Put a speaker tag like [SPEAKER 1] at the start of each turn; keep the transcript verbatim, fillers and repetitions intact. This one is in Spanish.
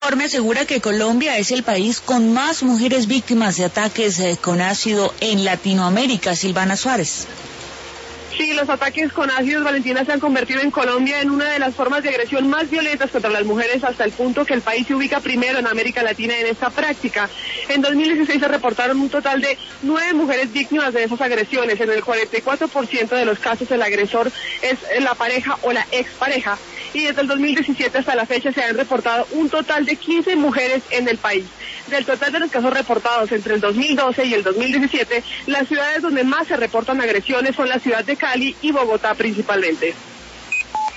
[SPEAKER 1] informe asegura que Colombia es el país con más mujeres víctimas de ataques eh, con ácido en Latinoamérica. Silvana Suárez.
[SPEAKER 2] Sí, los ataques con ácidos, Valentina, se han convertido en Colombia en una de las formas de agresión más violentas contra las mujeres, hasta el punto que el país se ubica primero en América Latina en esta práctica. En dos mil dieciséis se reportaron un total de nueve mujeres víctimas de esas agresiones. En el cuarenta y cuatro por ciento de los casos el agresor es la pareja o la expareja. Y desde el dos mil diecisiete hasta la fecha se han reportado un total de quince mujeres en el país. Del total de los casos reportados entre el dos mil doce y el dos mil diecisiete, las ciudades donde más se reportan agresiones son la ciudad de Cali y Bogotá principalmente.